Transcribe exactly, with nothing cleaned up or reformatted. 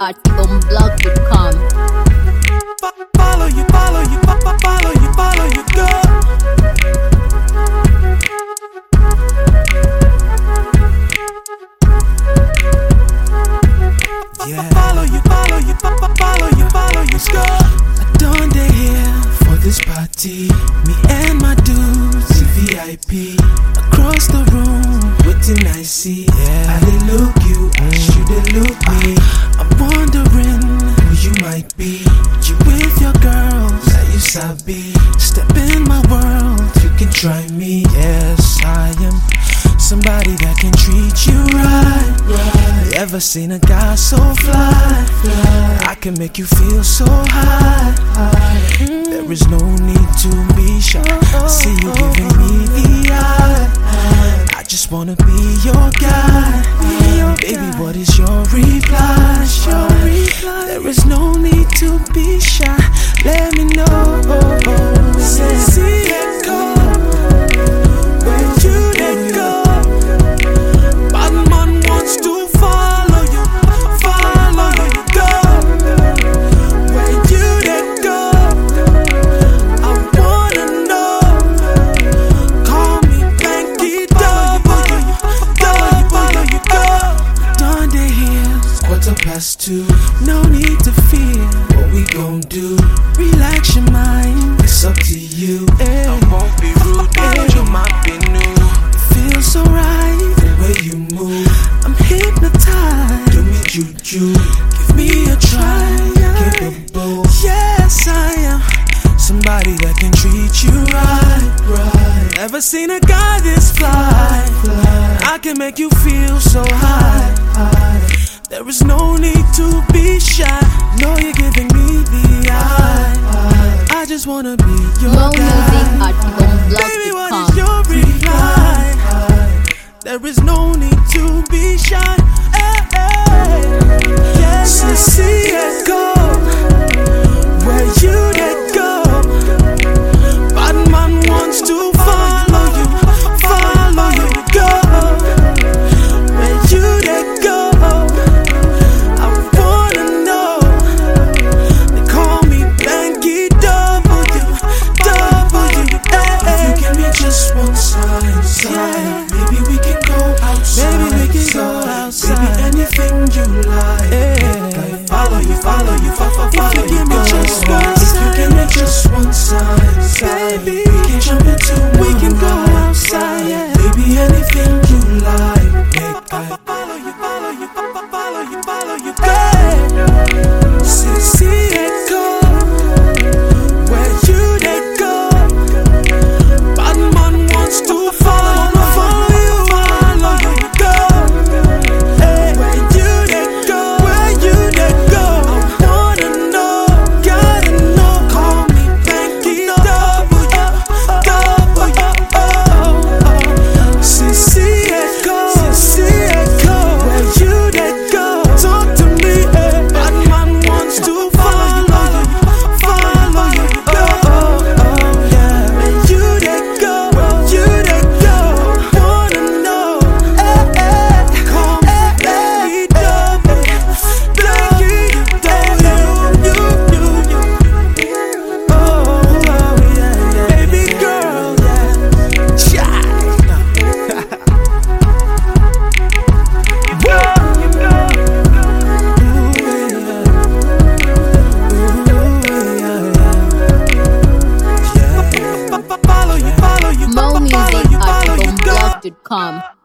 at umblog dot com. Follow you, follow you, follow you, follow you, girl. Yeah. Follow you, follow you, follow you, follow you, girl. I done they here for this party. Me and my dudes in V I P. Across the room, what did I see? Yeah. I did look you, I should look me. I'm wondering who you might be. You with your girls, that you sabi. Step in my world, you can try me. Yes, I am somebody that can treat you right, right. Ever seen a guy so fly, fly? I can make you feel so high, high. Mm. There is no need to be shy. I see you giving me the eye. I just wanna be your guy. Be your Baby, guy. What is your reply? Your reply? There is no need to be shy. Let me know. See, see it go. Where you let go? To follow you, follow you, go. Where you let go? I wanna know. Call me Blanky W, W, follow you, go. Done day here, it's quarter past two. No need to fear what we gon' do. Relax your mind, it's up to you. Hey. I won't be rude, but you might be new. It feels so right the way you move. I'm hypnotized. Do me juju, give me a try. Capable, yes I am somebody that can treat you right, right. Never seen a guy this fly, fly. I can make you feel so high, high. There is no need to be shy. No, you're giving me the eye, eye. I just wanna be your Mo guy. Baby, what is your reply? There is no need to be shy. Hey, hey. Yes, I see it go. Where you let go? Bad man wants to follow you, follow you, go. Where you let go? I wanna know. They call me Blanky W, W. Hey, if you give me just one sign, sign. Yeah. Maybe we can go outside. Maybe we can go outside. Baby, anything you like. Yeah. Follow you, follow you, follow, follow you. Give me just one sign. If you give me just one sign, baby, we can jump into we can go outside. Yeah. Baby, anything you like. Make I follow you, follow you, follow you, follow you. Hey. See, see it go. Where you let go? Bad man wants to follow. Mo music at umblog dot com.